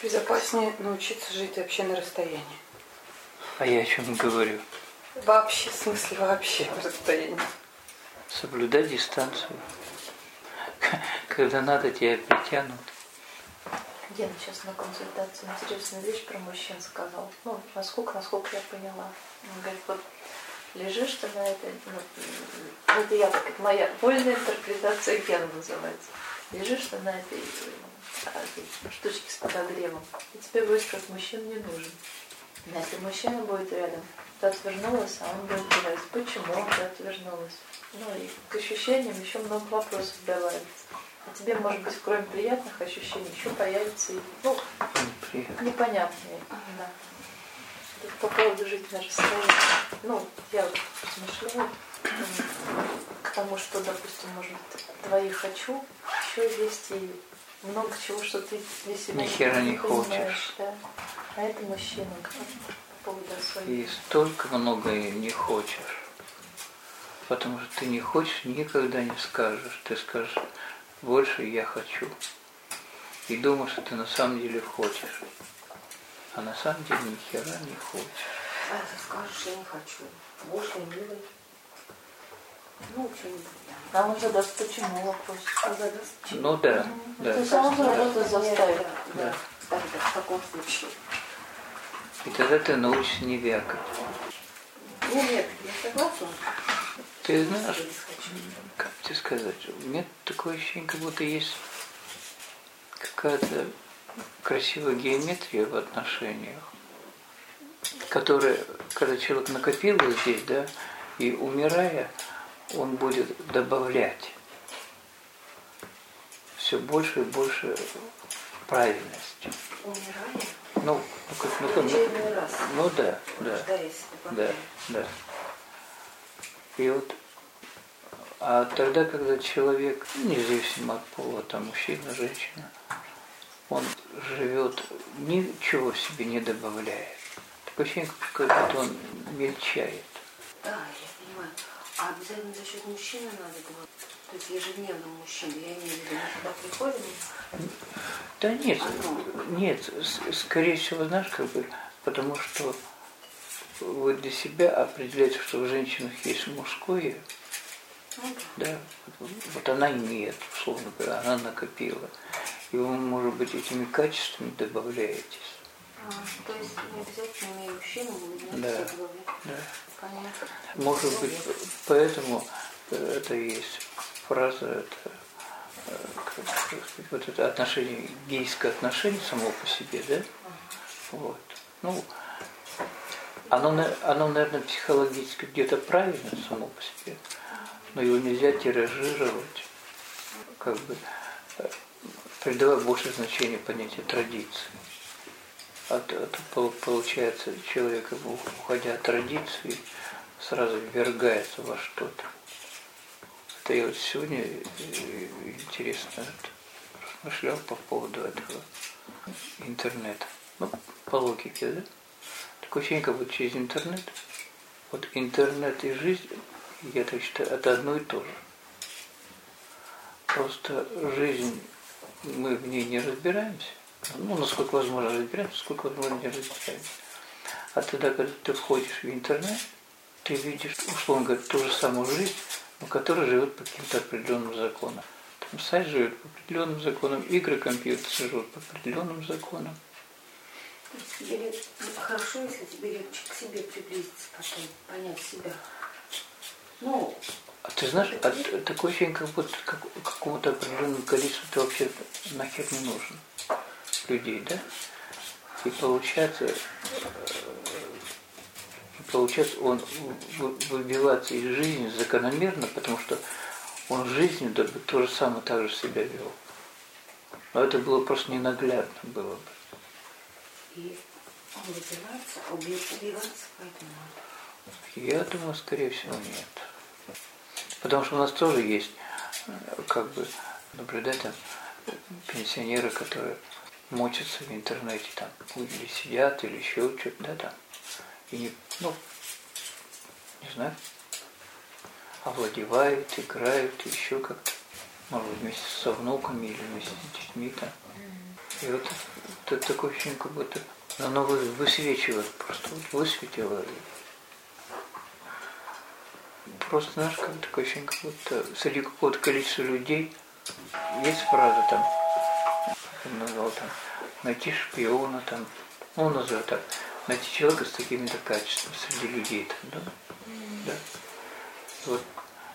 Безопаснее научиться жить вообще на расстоянии. А я о чем говорю? Вообще, в смысле вообще на расстоянии. Соблюдать дистанцию. Когда надо, тебя притянут. Гена сейчас на консультации интересную вещь про мужчин сказал. Ну, насколько я поняла. Он говорит, вот лежишь ты на этой, это я так, моя вольная интерпретация Гена называется. Лежишь ты на этой штучке с подогревом, и тебе будет, как мужчина не нужен. А если мужчина будет рядом, ты отвернулась, а он будет говорить, почему ты отвернулась. Ну и к ощущениям еще много вопросов добавится. А тебе, может быть, кроме приятных ощущений, еще появится и, непонятные. Да. Тут по поводу жить на расстоянии. Ну, я вот размышляю к тому, что, допустим, может, твои хочу, еще есть и много чего, что ты для себя ни хера не хочешь. Да. А это мужчина, по поводу своих. И столько многое не хочешь. Потому что ты не хочешь, никогда не скажешь. Ты скажешь, больше я хочу. И думаешь, что ты на самом деле хочешь. А на самом деле ни хера не хочешь. А ты скажешь, я не хочу. Больше не милый. Ну, что-нибудь. А он задаст почему вопрос. Он задаст почему. Ну да, да. То есть он задаст заставит. Да. В таком случае. И тогда ты научишься не вякать. Ну, нет, я согласна. Ты знаешь, как тебе сказать, у меня такое ощущение, как будто есть какая-то красивая геометрия в отношениях, которая, когда человек накопил вот здесь, да, и умирая, он будет добавлять все больше и больше правильности. Умирание? Да. И вот, а тогда, когда человек, независимо от пола, там мужчина, женщина, он живет, ничего себе не добавляет. Такое ощущение, как будто он мельчает. Да, я понимаю. А обязательно за счет мужчины надо было? То есть ежедневно мужчина, я имею в виду, мы сюда приходим? Да нет, скорее всего, знаешь, как бы, потому что вы для себя определяете, что в женщинах есть мужское, да, вот она имеет, условно говоря, она накопила. И вы, может быть, этими качествами добавляетесь. То есть не обязательно имея мужчину, вы да, все добавлять? Да. Понятно. Может быть, поэтому это есть фраза, это, вот это отношение, гейское отношение само по себе, да? Вот. Ну, оно, наверное, психологически где-то правильно само по себе, но его нельзя тиражировать, как бы придавая больше значения понятию традиции. А то получается, человек, уходя от традиции, сразу ввергается во что-то. Это я вот сегодня интересно размышлял по поводу этого интернета. Ну, по логике, да? Такое ощущение, как будто через интернет. Вот интернет и жизнь, я так считаю, это одно и то же. Просто жизнь, мы в ней не разбираемся. Ну, насколько возможно разбираемся, насколько возможно не разбираемся. А тогда, когда ты входишь в интернет, ты видишь, условно говоря, ту же самую жизнь, но которая живет по каким-то определенным законам. Там сайт живет по определенным законам, игры компьютера живут по определенным законам. Хорошо, если тебе легче к себе приблизиться, потом понять себя. Ну, а ты знаешь, такое ощущение, как будто какому-то определенному количеству ты вообще нахер не нужен. Людей, да? И получается он выбивается из жизни закономерно, потому что он в жизни то же самое так же себя вел. Но это было просто ненаглядно было бы. И он выбивается, а убиваться поэтому надо? Я думаю, скорее всего, нет. Потому что у нас тоже есть, как бы, наблюдать там пенсионеры, которые мочатся в интернете, там, или сидят, или еще что-то, да, там. И не знаю, овладевают, играют, еще как-то, может быть, вместе со внуками или вместе с детьми там. И вот что такое ощущение, как будто оно высвечивает, просто вот высветило. Просто, знаешь, как такое ощущение, как будто среди какого-то количества людей есть фраза там, он назвал там, найти шпиона там, ну, он назвал так, найти человека с такими-то качествами среди людей там, да? Да. Вот.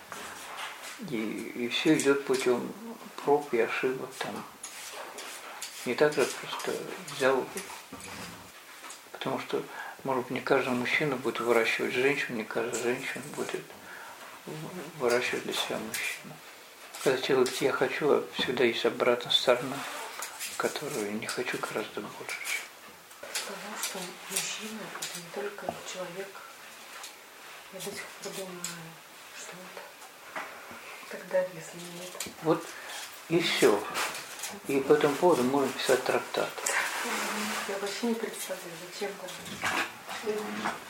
И все идет путем проб и ошибок там. Не так же просто взял, потому что, может быть, не каждый мужчина будет выращивать женщину, не каждая женщина будет выращивать для себя мужчину. Когда человек говорит, я хочу, а всегда есть обратная сторона, которую не хочу гораздо больше. Потому что мужчина – это не только человек. Я до сих пор думаю, что это тогда, если нет. Вот и все. И по этому поводу можно писать трактат. Я вообще не представляю, зачем даже.